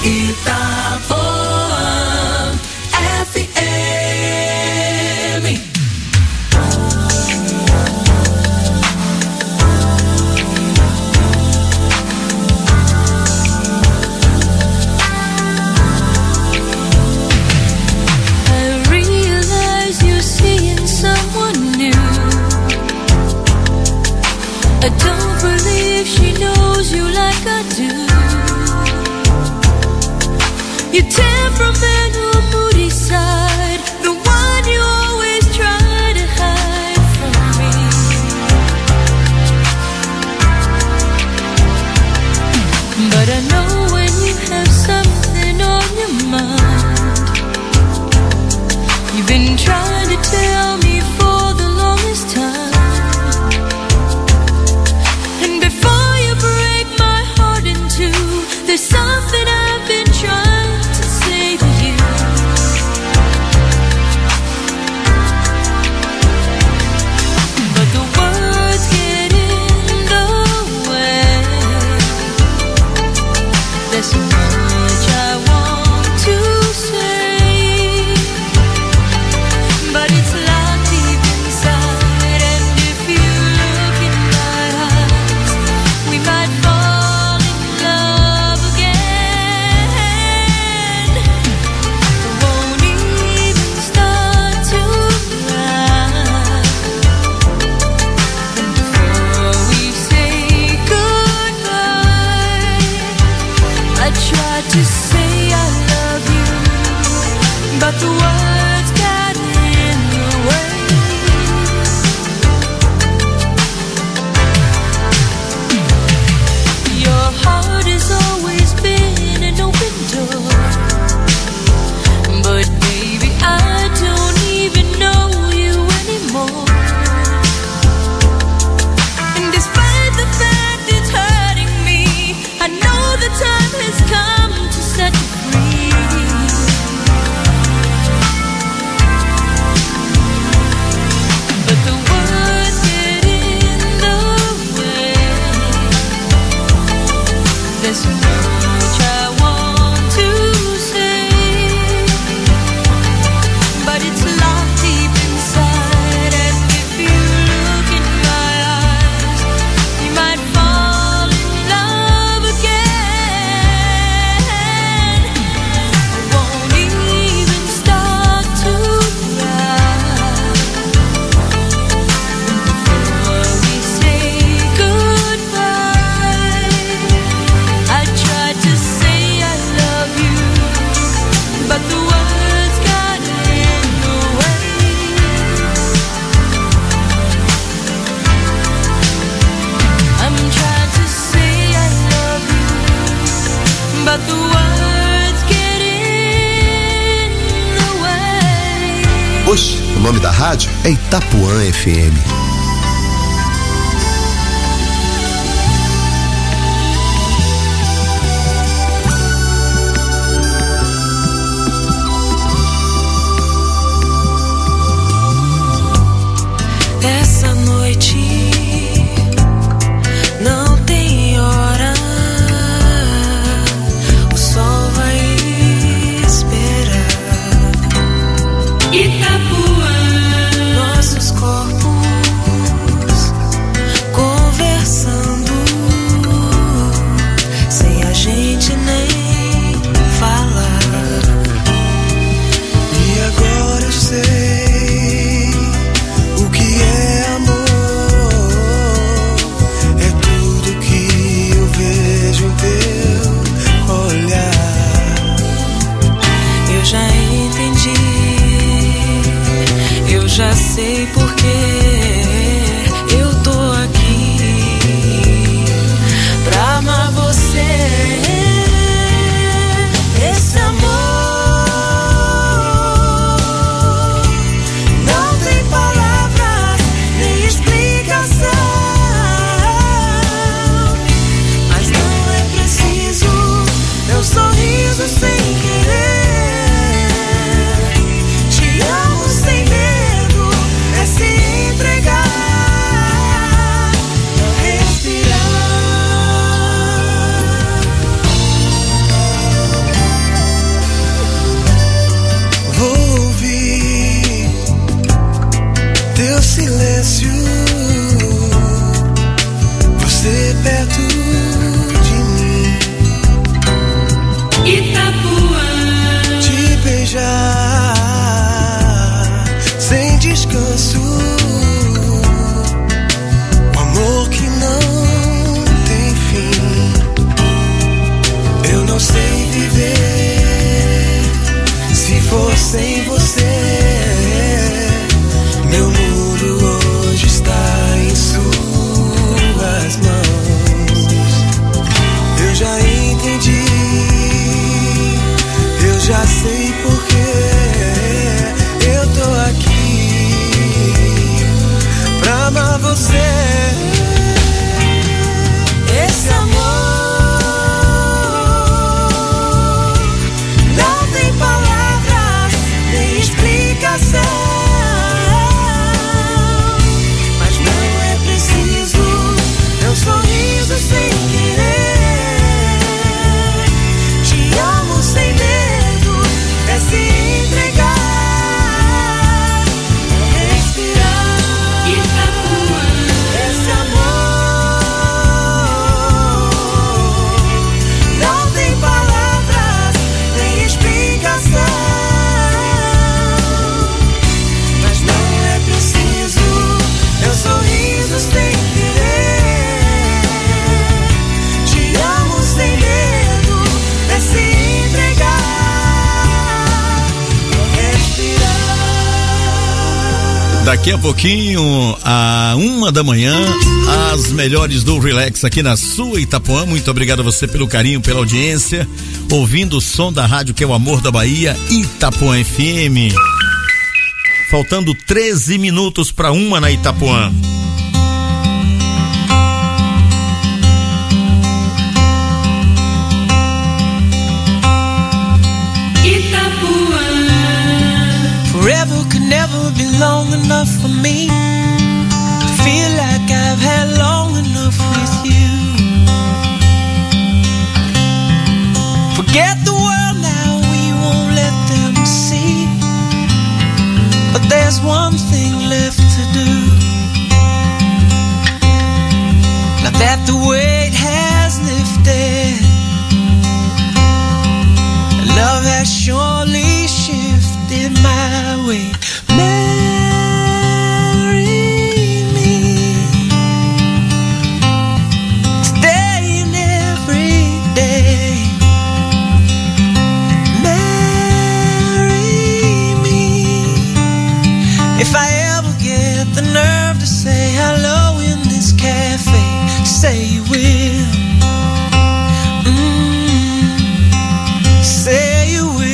Itapuã FM. I realize you're seeing someone new. I don't believe she knows you like I do. Your temperamental, moody side, the one you always try to hide from me. But I know when you have something on your mind. You've been trying to tell me for the longest time. And before you break my heart in two, there's something I've been trying to say to you. But the words get in the way. There's so much I want to say, but it's locked deep inside. And if you look in my eyes, we might fall in love again. I won't even start to cry. And before we say goodbye, I tried to say I love you, but the words got in the way. Your heart has always been an open door, but baby, I don't even know you anymore. And despite the fact it's hurting me, I know the time has come to set you free. But the words get in the way. There's so much I want to say, but it's locked deep inside. And if you look in my eyes, you might fall in love again. I won't even start to cry. Before we say goodbye, I tried to say I love you, but the words got in the way. I'm trying to say I love you, but the words get in the way. Oxe, o nome da rádio é Itapuã FM. Essa noite não tem hora, o sol vai esperar. Itapuã, nossos corpos conversando, sem a gente nem falar. E agora eu sei o que é amor. É tudo que eu vejo em teu olhar. Eu já entendi, eu já sei porquê eu tô aqui pra amar você. Esse amor não tem palavras nem explicação, mas não é preciso meu sorriso sem querer. Te amo sem medo, é se entregar, não respirar. já sei porquê. Eu tô aqui pra amar você. Esse amor não tem palavras nem explicação. Mas não é preciso meu sorriso sem querer. Te amo sem medo, é se entregar, é respirar. Esse amor não tem palavras nem explicação. Mas não é preciso meu sorriso sem querer. Te amo sem medo, é se entregar, é respirar. Daqui a pouquinho, à 1h, as melhores do Relax aqui na sua Itapuã. Muito obrigado a você pelo carinho, pela audiência, ouvindo o som da rádio que é o amor da Bahia, Itapuã FM. Faltando 13 minutos para 1 na Itapuã. Forever could never be long enough for me to feel like I've had long enough with you. Forget the world now, we won't let them see. But there's one thing left to do. Now that the weight has lifted, love has surely shifted my way. Marry me today and every day. Marry me. If I ever get the nerve to say hello in this cafe, say you will. Say you will.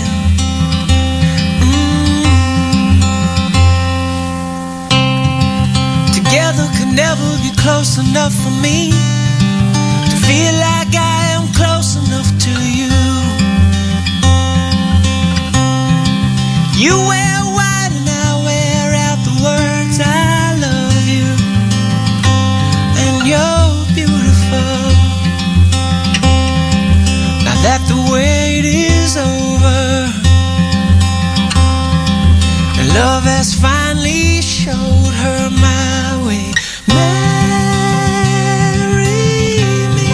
Together could never be close enough for me to feel like I am close enough to you. You wear white and I wear out the words I love you, and you're beautiful. Now that the wait is over and love has finally showed her my way. Marry me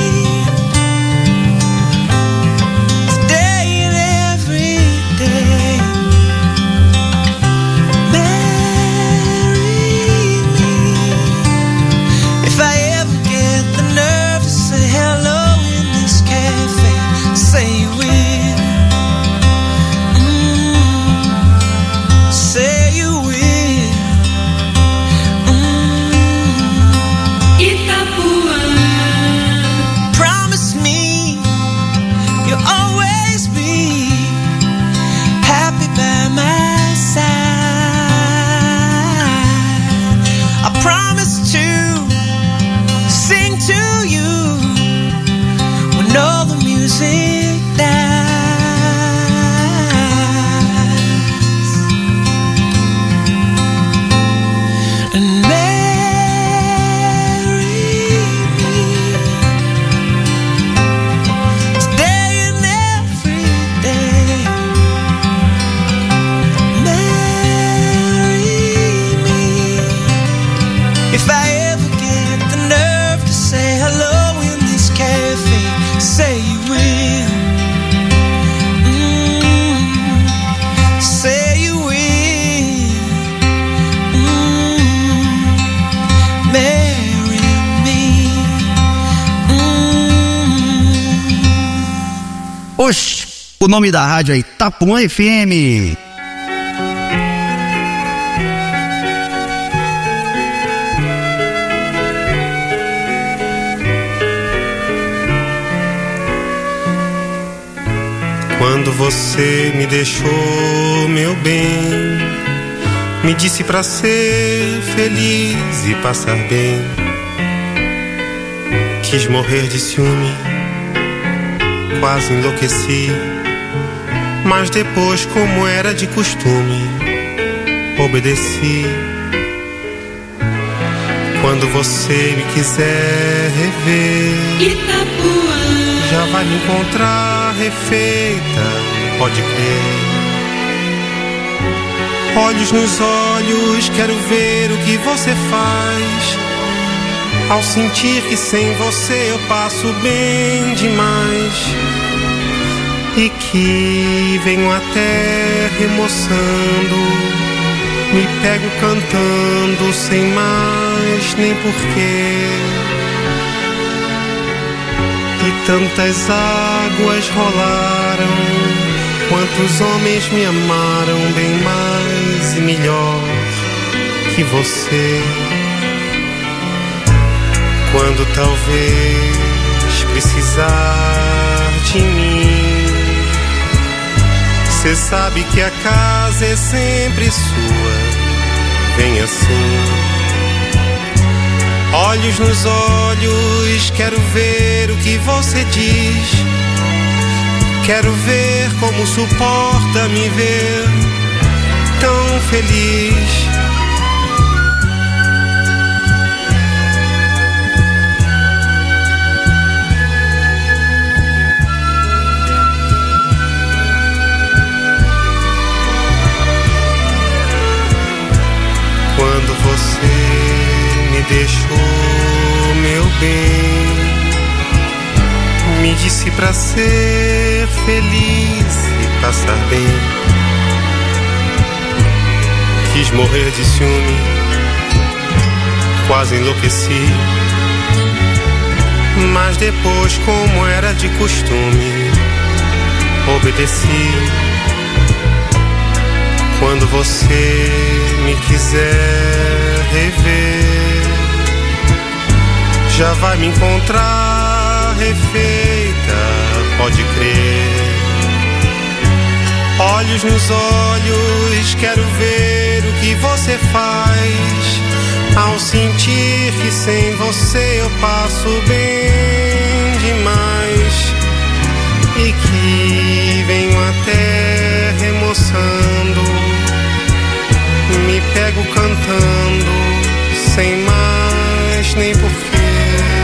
today and every day. Marry me. If I ever get the nerve to say hello in this cafe, say you will. Say you will. Promise me you'll always be happy by my side. I promise to sing to you when all the music dies. And marry me today and every day. Marry me. If I ever get the nerve to say hello in this cafe, say you will. Say you will. Marry me. Oxe, o nome da rádio é Itapuã FM. Quando você me deixou, meu bem, me disse pra ser feliz e passar bem. Quis morrer de ciúme, quase enlouqueci, mas depois, como era de costume, obedeci. Quando você me quiser rever, Itapuã já vai me encontrar refeita, pode crer. Olhos nos olhos, quero ver o que você faz. Ao sentir que sem você eu passo bem demais, e que venho até remoçando, me pego cantando sem mais nem porquê. E tantas águas rolaram, quantos homens me amaram bem mais e melhor que você. Quando talvez precisar de mim, cê sabe que a casa é sempre sua, vem assim. Olhos nos olhos, quero ver o que você diz. Quero ver como suporta me ver tão feliz. Quando você me deixou, meu bem, me disse pra ser feliz e passar bem. Quis morrer de ciúme, quase enlouqueci, mas depois, como era de costume, obedeci. Quando você me quiser rever, já vai me encontrar refeita, pode crer. Olhos nos olhos, quero ver o que você faz. Ao sentir que sem você eu passo bem demais, e que venho até remoçando, me pego cantando sem mais nem porquê.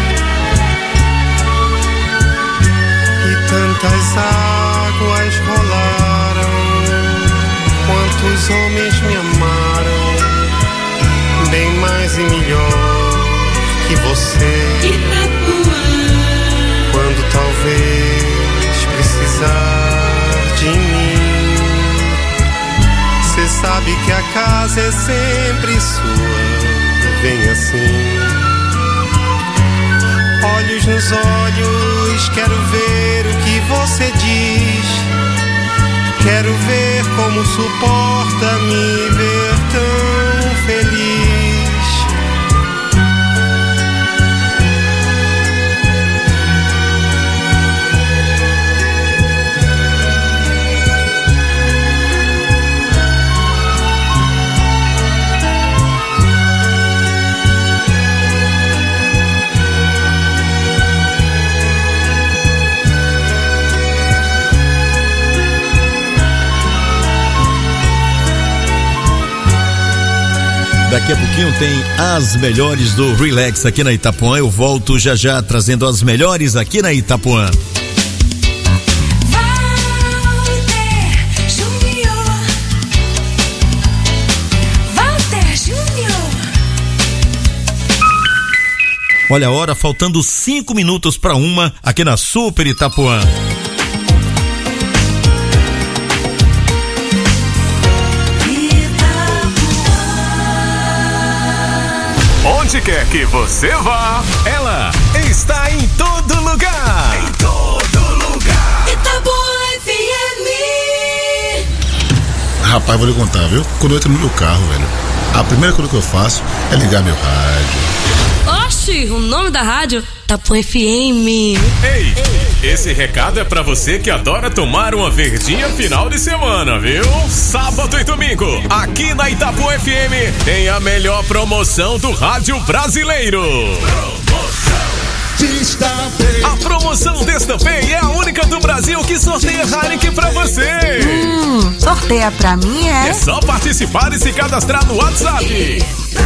E tantas águas rolaram, quantos homens me amaram bem mais e melhor que você. Itapuã Quando talvez precisar de mim, cê sabe que a casa é sempre sua, vem assim. Olhos nos olhos, quero ver o que você diz. Quero ver como suporta me ver tão feliz. Daqui a pouquinho tem as melhores do Relax aqui na Itapuã. Eu volto já já trazendo as melhores aqui na Itapuã. Walter Júnior. Olha a hora, faltando 5 minutos para 1 aqui na Super Itapuã. Onde quer que você vá, ela está em todo lugar. Em todo lugar. Itapuã FM. Rapaz, vou lhe contar, viu? Quando eu entro no meu carro, velho, a primeira coisa que eu faço é ligar meu rádio. Oxi, o nome da rádio Itapuã FM. Ei, Esse recado é pra você que adora tomar uma verdinha final de semana, viu? Sábado e domingo, aqui na Itapuã FM, tem a melhor promoção do rádio brasileiro. A promoção Destampei é a única do Brasil que sorteia Heineken pra você. Sorteia pra mim, É só participar e se cadastrar no WhatsApp.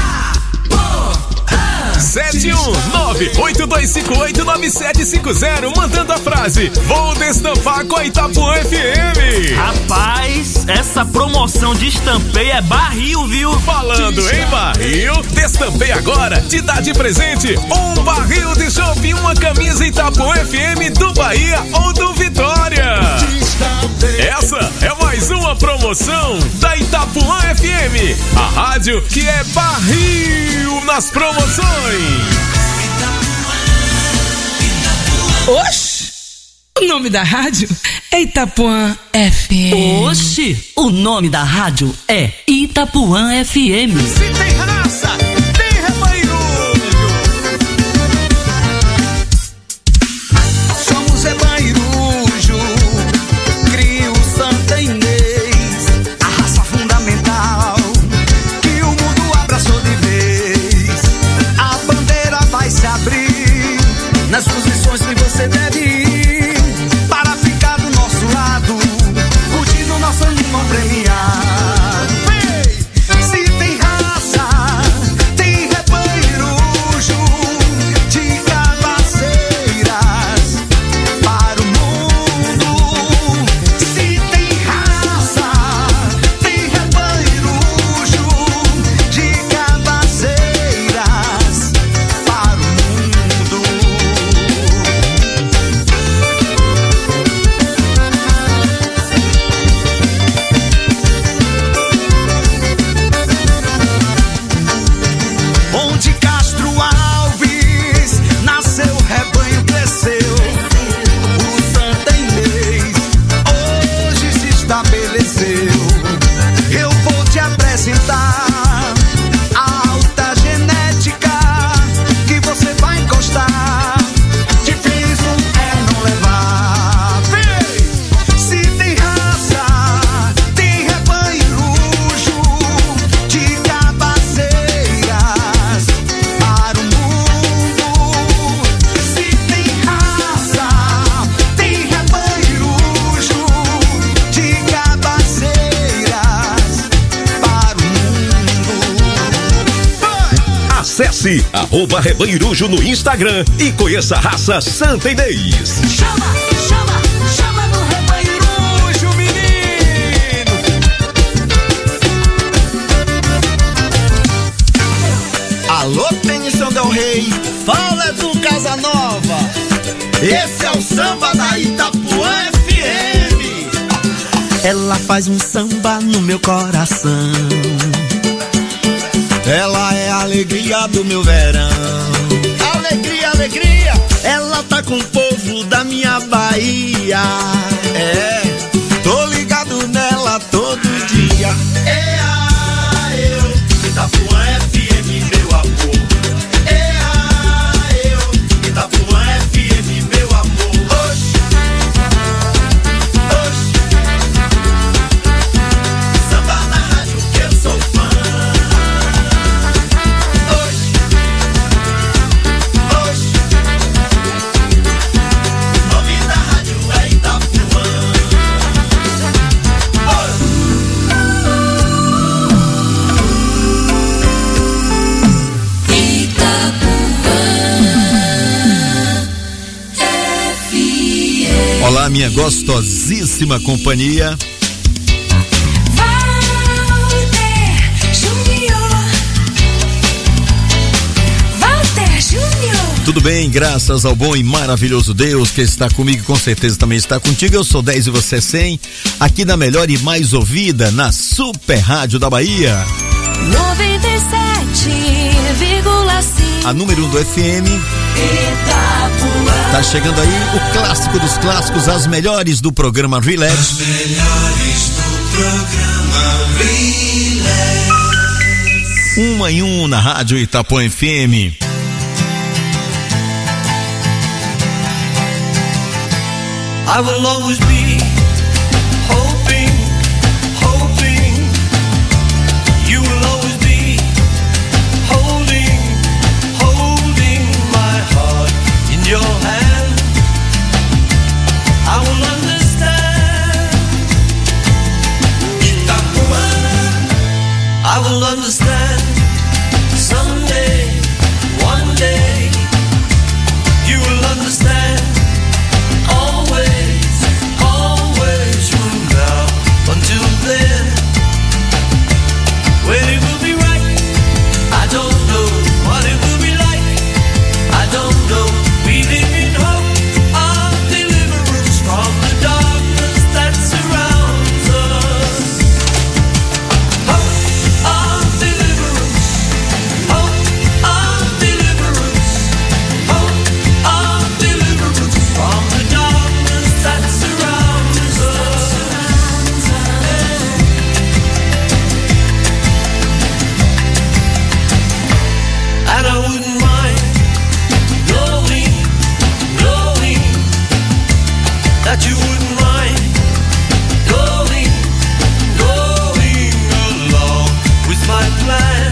719-8258-9750, mandando a frase: vou destampar com a Itapuã FM. Rapaz, essa promoção de Destampei é barril, viu? Falando em barril, Destampei agora te dá de presente um barril de chopp e uma camisa Itapuã FM do Bahia ou do Vitória. Essa é mais uma promoção da Itapuã FM, a rádio que é barril nas promoções. Oxi! O nome da rádio é Itapuã FM. Oxi! O nome da rádio é Itapuã FM. Se tem raça, tem rebanho. Somos Rebairujo, crio Santa Inês, a raça fundamental que o mundo abraçou de vez. A bandeira vai se abrir nas posições que você deve ir para ficar do nosso lado, curtindo nosso animal premiado. Se tem raça, tem Rebairujo de cabaceiras para o mundo. Se tem raça, tem Rebairujo de cabaceiras para o mundo. Onde Castro Alves nasceu, rebanho cresceu. O Santa Inês hoje se estabeleceu. Eu vou te apresentar a alta genética que você vai encostar. Difícil é não levar. Vem! Se tem raça, tem Rebairujo de cabaceiras para o mundo. Se tem raça, tem Rebairujo de cabaceiras para o mundo. Acesse @Rebairujo no Instagram e conheça a raça Santa Inês. Chama no Rebairujo, menino. Alô, Tenição Del Rey, fala do Casanova. Esse é o samba da Itapuã FM. Ela faz um samba no meu coração. Ela é a alegria do meu verão. Alegria, alegria. Ela tá com o povo da minha Bahia. É, tô ligado nela todo dia. Eu, Itapuã FM, meu amor. Eu, Itapuã FM, meu amor. Oxi, oxi. Samba na rádio que eu sou fã. Oxi, oxi. O nome da rádio é Itapuã. Olá, minha gostosíssima companhia. Walter Júnior. Tudo bem, graças ao bom e maravilhoso Deus que está comigo e com certeza também está contigo. Eu sou 10 e você 100, aqui na melhor e mais ouvida, na Super Rádio da Bahia. 97,5. A número 1 do FM. Tá chegando aí o clássico dos clássicos, as melhores do programa Relax. As melhores do programa Relax. 1 em 1 na Rádio Itapuã FM. I will always be hoping, hoping. You will always be holding, holding my heart in your hand. I will understand. I will understand. Someday, one day, you will understand. Always, always from now until then. When it will be right, I don't know. What it will be like, I don't know. We live in hope of deliverance from the darkness that surrounds us. Hope of deliverance. Hope of deliverance. Hope of deliverance from the darkness that surrounds us. And I wouldn't mind knowing, knowing that you wouldn't mind going, going along with my plan.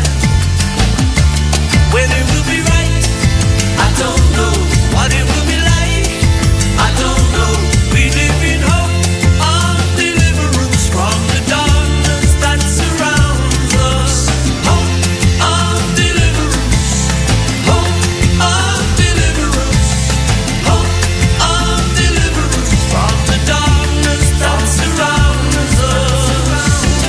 When it will be right, I don't know. What it will be like, I don't know. We live in hope of deliverance from the darkness that surrounds us. Hope of deliverance. Hope of deliverance. Hope of deliverance from the darkness that surrounds us.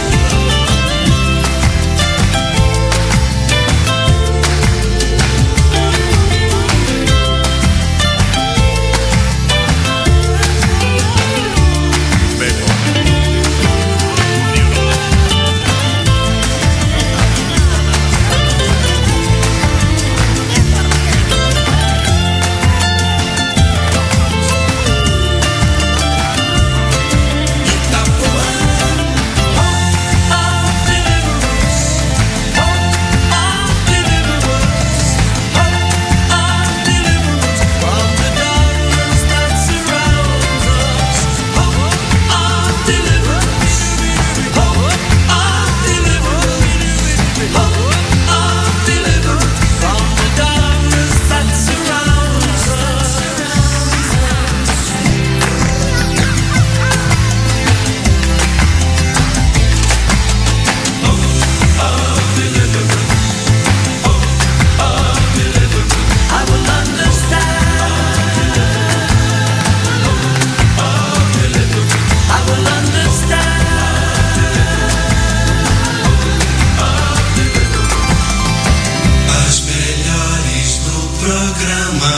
As melhores do programa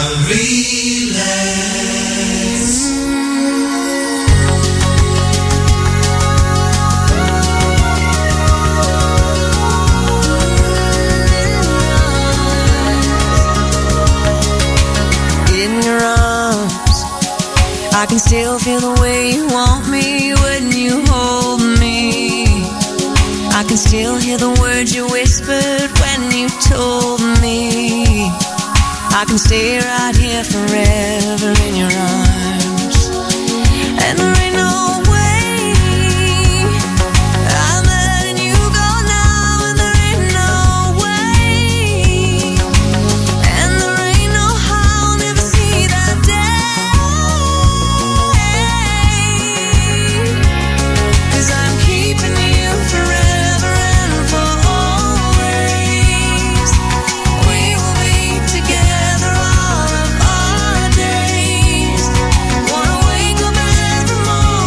Relax. In your arms, I can still feel the way you want me when you hold me. I can still hear the words you whispered when you told me. I can stay right here forever in your arms. And there ain't no way I'm letting you go now. And there ain't no way. And there ain't no how I'll never see that day. 'Cause I'm keeping you forever and for always. We will be together all of our days. Wanna wake up every morning.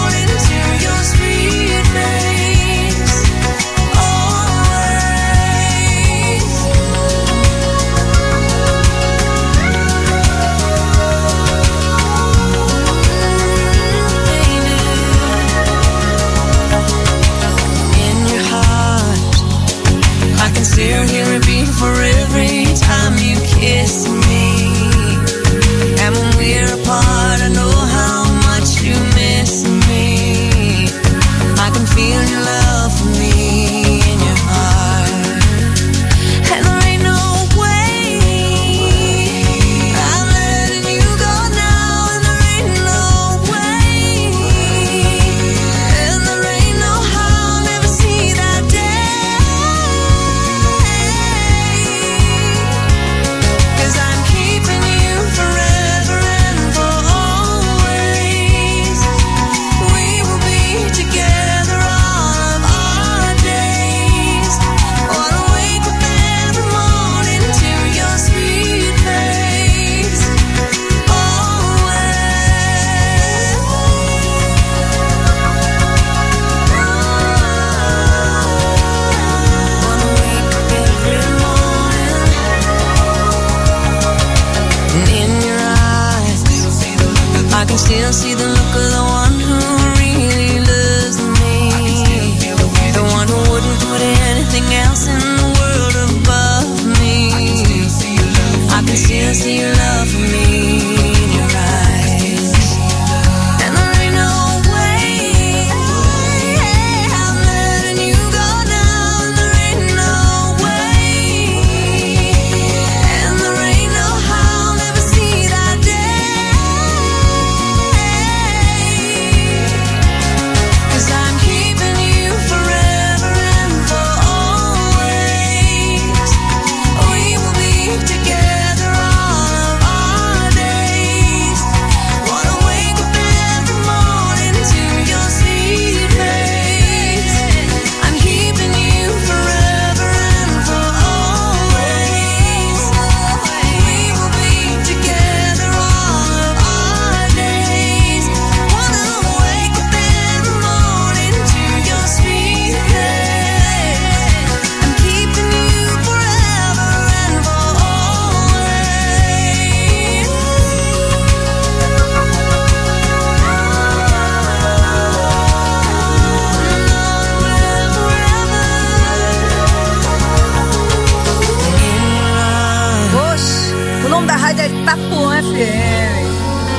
Itapuã FM.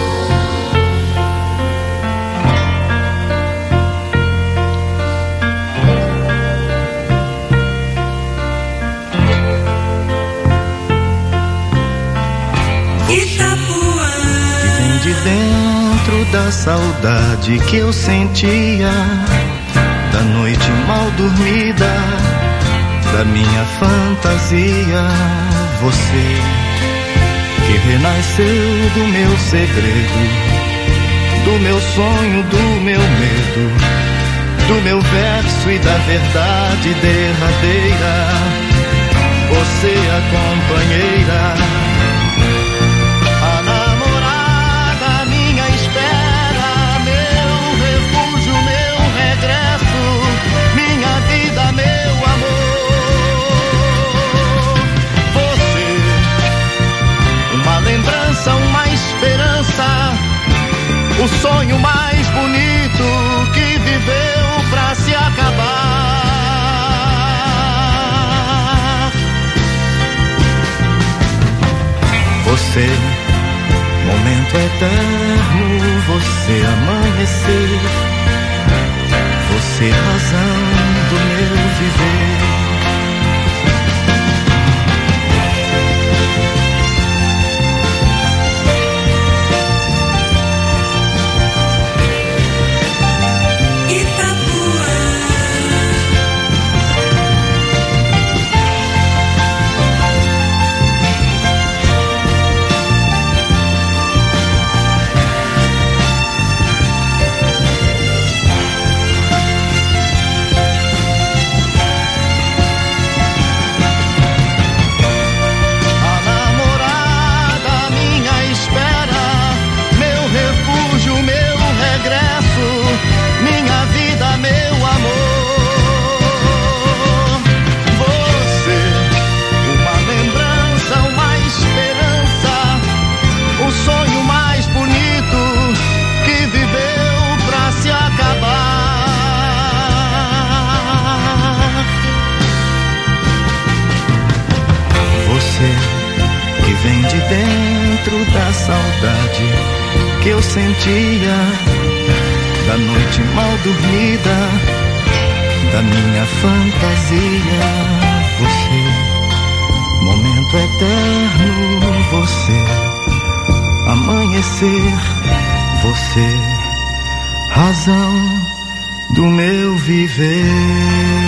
De dentro da saudade que eu sentia, da noite mal dormida, da minha fantasia, você que renasceu do meu segredo, do meu sonho, do meu medo, do meu verso e da verdade derradeira, você a companheira. Uma esperança, o sonho mais bonito que viveu pra se acabar. Você, momento eterno, você amanhecer, você razão do meu viver. Vem de dentro da saudade que eu sentia, da noite mal dormida, da minha fantasia, você, momento eterno, você, amanhecer, você, razão do meu viver.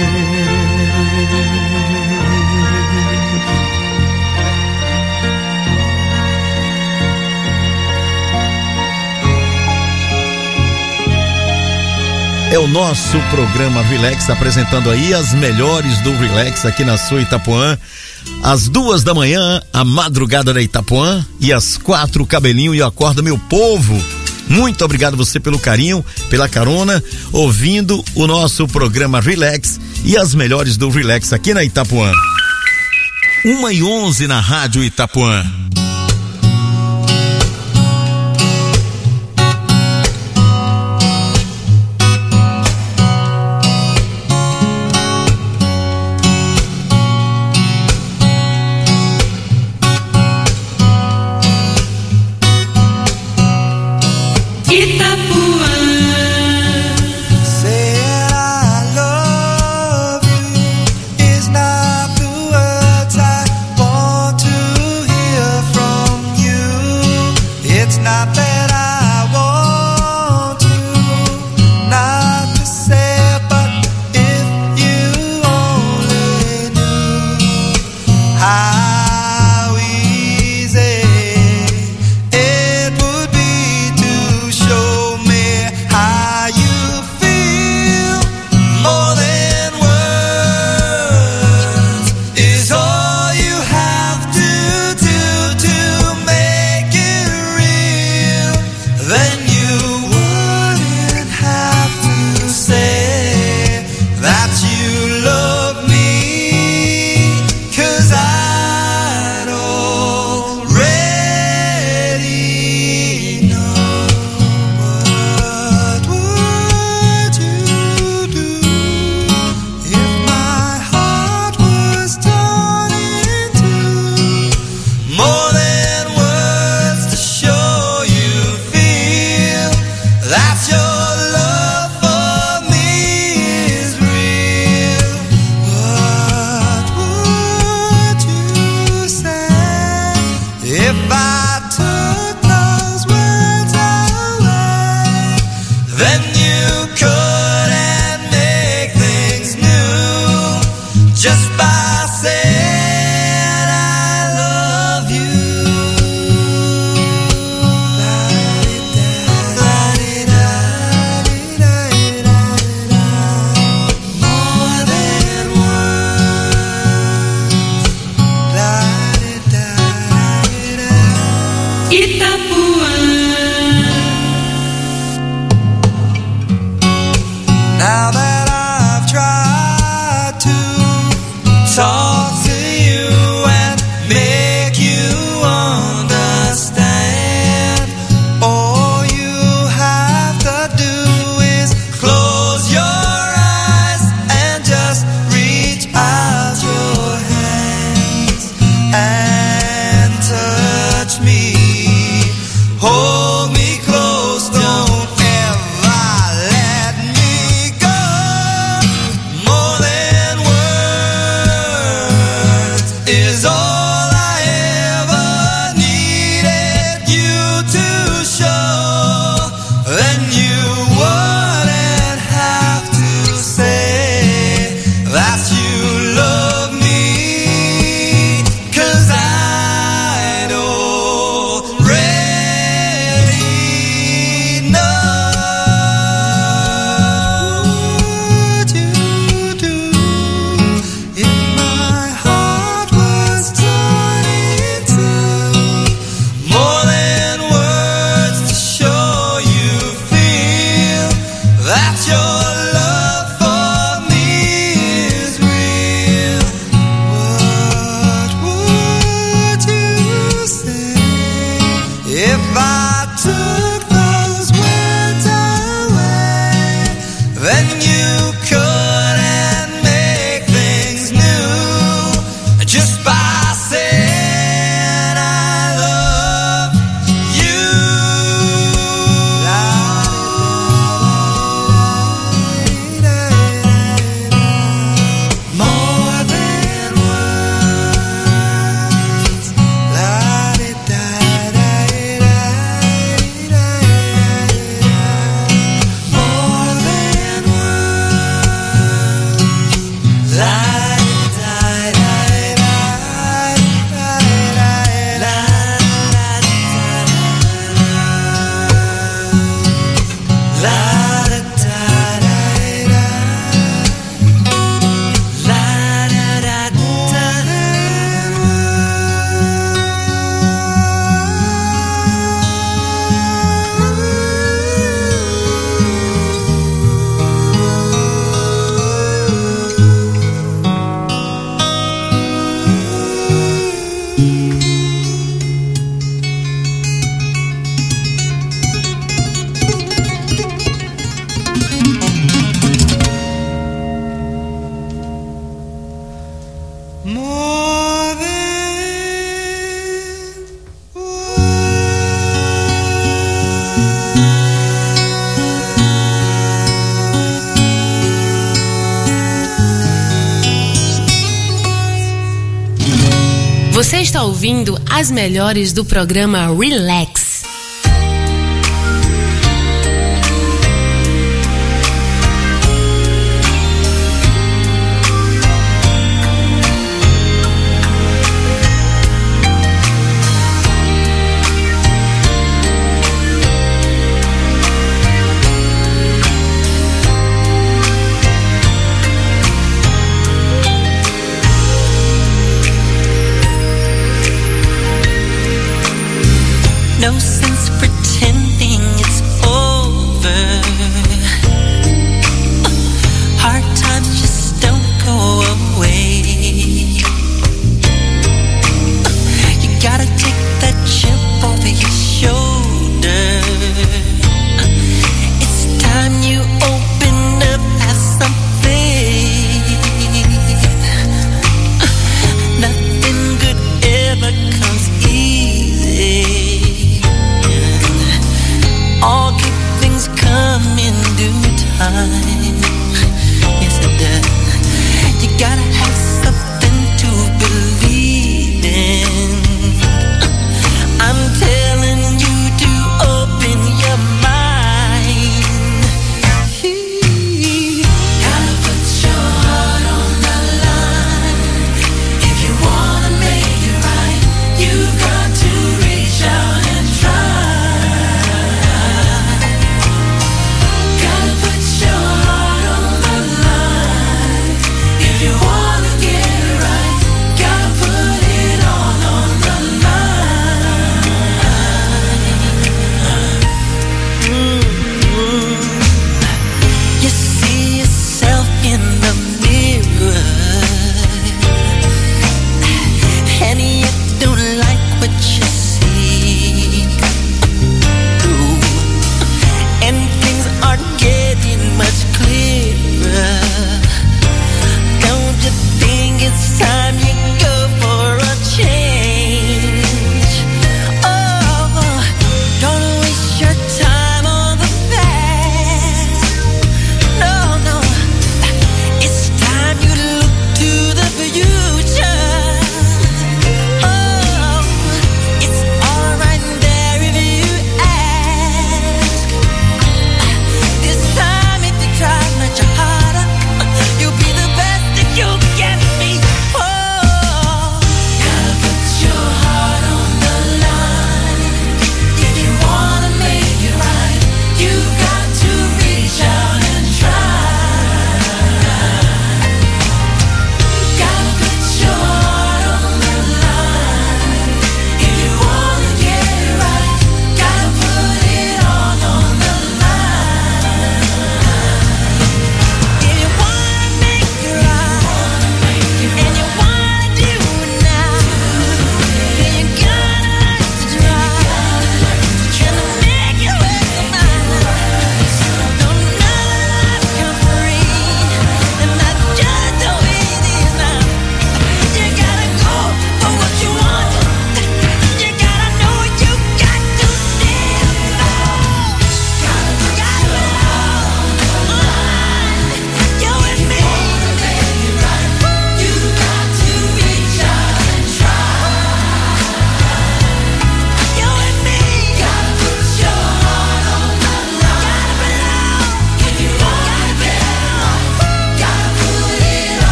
É o nosso programa Relax, apresentando aí as melhores do Relax aqui na sua Itapuã. Às 2 da manhã, a madrugada da Itapuã, e às 4, o Cabelinho e Acorda Meu Povo. Muito obrigado você pelo carinho, pela carona, ouvindo o nosso programa Relax e as melhores do Relax aqui na Itapuã. 1h11 na Rádio Itapuã. Is not the words I want to hear you couldn't make things new just by saying I love you. More than now that I've tried to talk to you and make you understand, all you have to do is close your eyes and just reach out your hands and touch me. Hold me close, don't ever let me go. More than words is all I ever needed you to show. Then you wouldn't have to say that you love me, 'cause I'd already know what you do if my heart was torn in two. More than words to show you feel that your love for me is real. What would you say if I took those words away? Then you couldn't make things new just by saying I love you. More than words. More than Você está ouvindo as melhores do programa Relax. No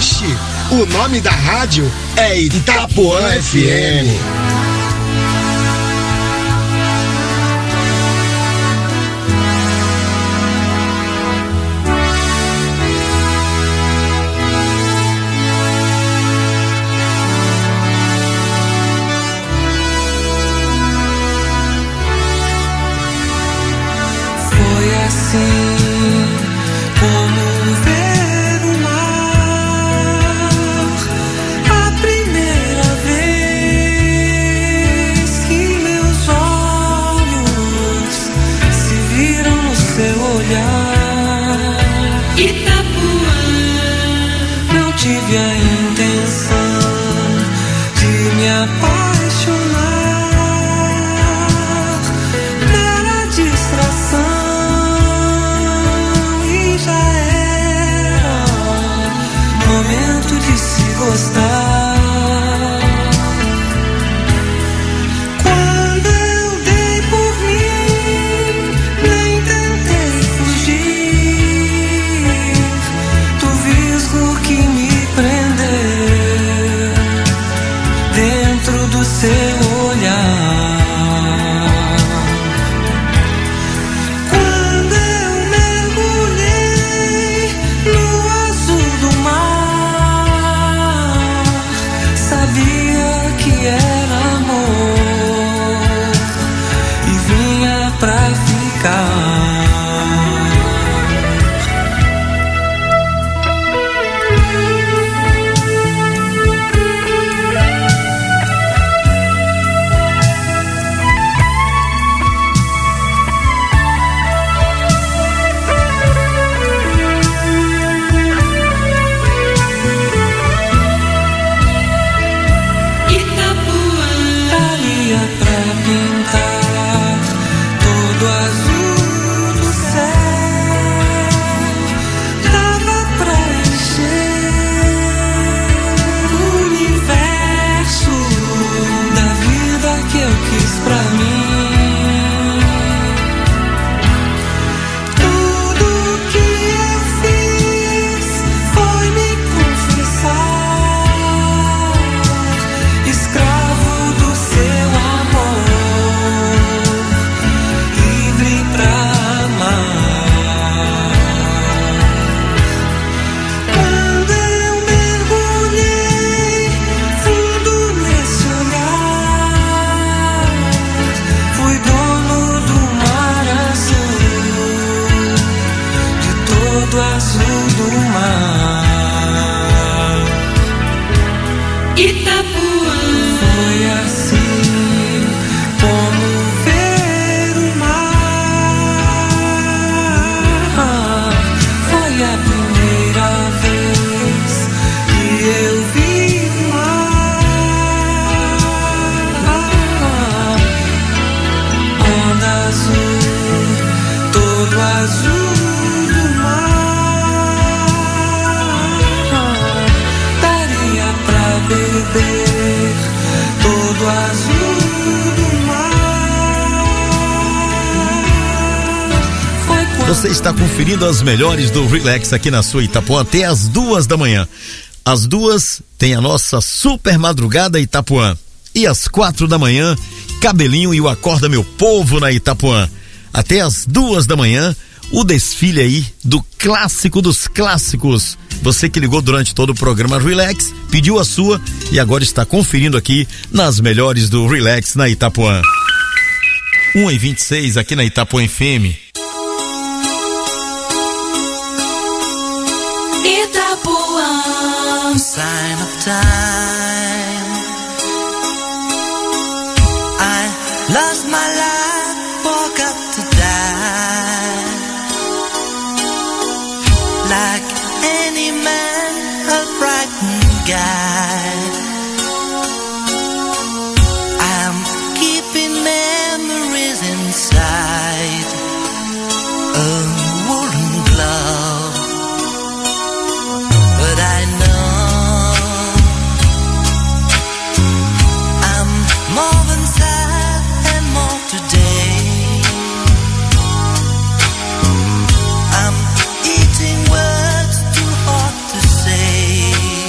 Oxi, o nome da rádio é Itapuã FM. Foi assim como ver o mar, a primeira vez que meus olhos se viram no seu olhar. Itapuã, não tive a intenção de me apaixonar, mera distração. Momento de se gostar. Quando eu dei por mim, nem tentei fugir do visgo que me prendeu dentro do seu olhar. Era amor e vinha pra ficar. Você está conferindo as melhores do Relax aqui na sua Itapuã até as 2 da manhã. Às 2 tem a nossa super madrugada Itapuã. E às 4 da manhã, Cabelinho e o Acorda Meu Povo na Itapuã. Até às 2 da manhã, o desfile aí do clássico dos clássicos. Você que ligou durante todo o programa Relax, pediu a sua e agora está conferindo aqui nas melhores do Relax na Itapuã. 1h26 aqui na Itapuã FM. Itapuã, sign of time. I lost my life, forgot to die. Like any man, a frightened guy. I'm keeping memories inside a woolen glove. But I know I'm more than sad and more today. I'm eating words too hard to say.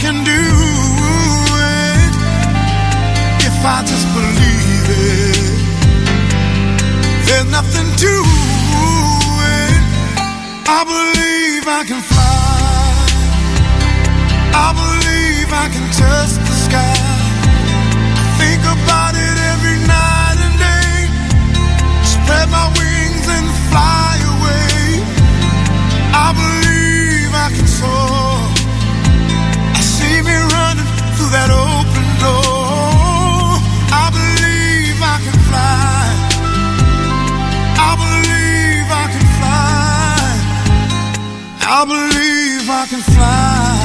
can do it if I just believe it. There's nothing to it. I believe I can fly. I believe I can touch the sky. I think about it every night and day. Spread my wings and fly away. I believe I can soar. I see me running through that open door. I believe I can fly. I believe I can fly. I believe I can fly.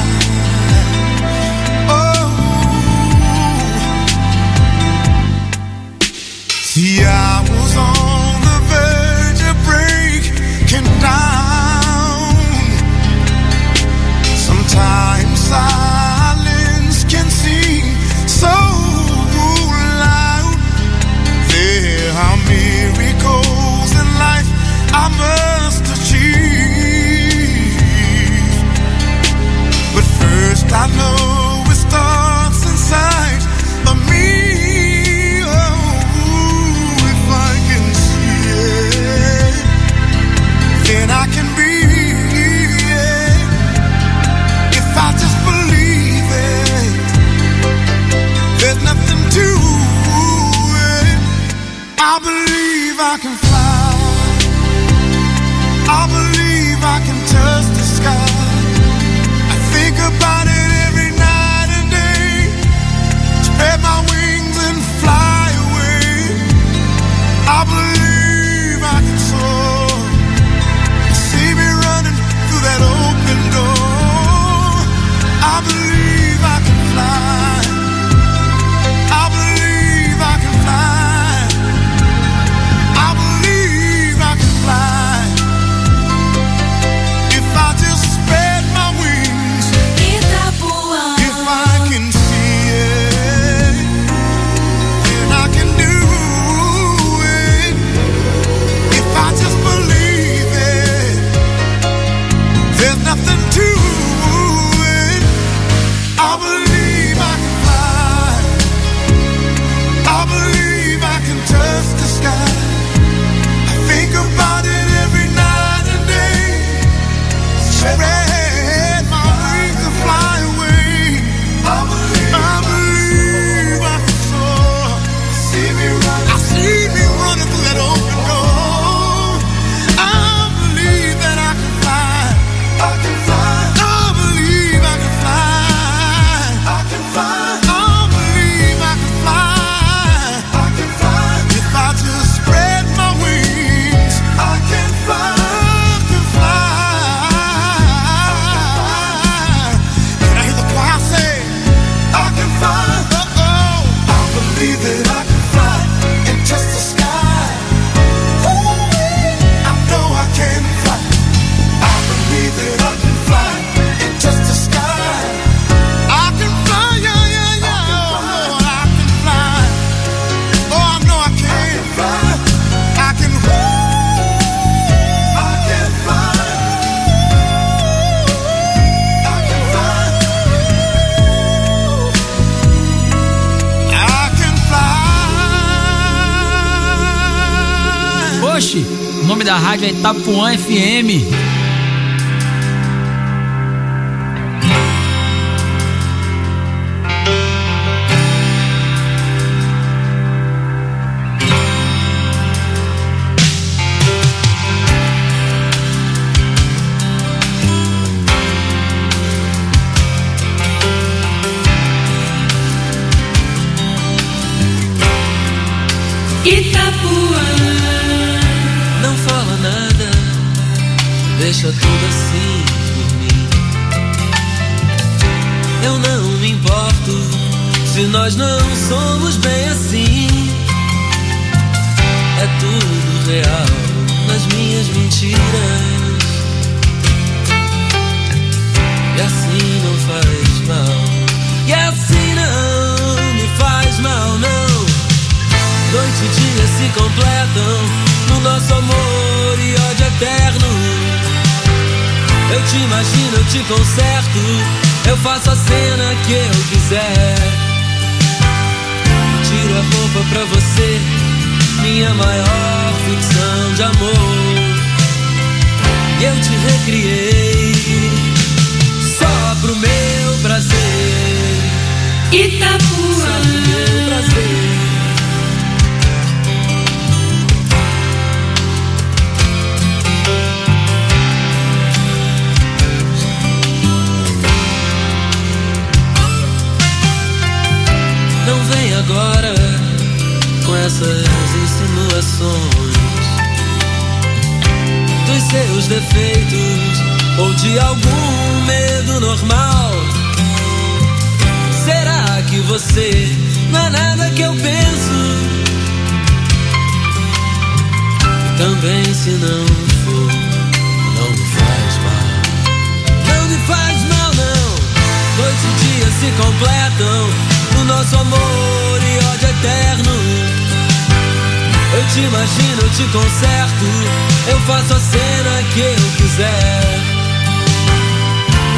Oh, see, I was on the verge of breaking down. Sometimes silence can seem so loud. There are miracles in life I must achieve. But first I know it starts inside of me. Oh, if I can see it, then I can be it. If I just believe it, there's nothing to it. I believe I can fly. I believe I can touch the sky. I think about it every night and day. Spread my wings and fly away. I believe I can soar. You see me running through that open door. I believe I can fly. I believe I can fly. I believe I can fly. If I just spread my wings, Itapuã. if I can see it, then I can do it. If I just believe it, there's nothing to it. I believe I can fly. I believe I can touch the sky. I think about it every night and day. Spread my wings and fly away. I believe I can soar. I see me running through that open door. I believe that I can fly. I can fly. I believe I can fly. I can fly. I believe I can fly. I can fly. If I just spread my wings, I can fly. I can fly. Can I hear the choir say, I can fly? Oh, I believe that I can fly and touch the sky. I know I can fly. I believe that I can fly and touch the sky. I can fly, yeah, yeah, yeah. Oh, I can fly. Oh, I know I can fly. I can I can fly. I can fly. I can fly. Oxi, o nome da rádio é Itapuã FM. Itapuã. Não fala nada, deixa tudo assim por mim. Eu não me importo se nós não somos bem assim. É tudo real nas minhas mentiras. E assim não faz mal. E assim não me faz mal, não. Noite e dia se completam no nosso amor e ódio eterno. Eu te imagino, eu te conserto, eu faço a cena que eu quiser. Tiro a roupa pra você, minha maior ficção de amor. E eu te recriei só pro meu prazer. Itapuã. Só pro meu prazer. Não vem agora com essas insinuações dos seus defeitos ou de algum medo normal. Será que você não é nada que eu penso? E também se não for, não me faz mal. Não me faz mal, não. Noite e dia se completam no nosso amor e ódio eterno. Eu te imagino, eu te conserto, eu faço a cena que eu quiser.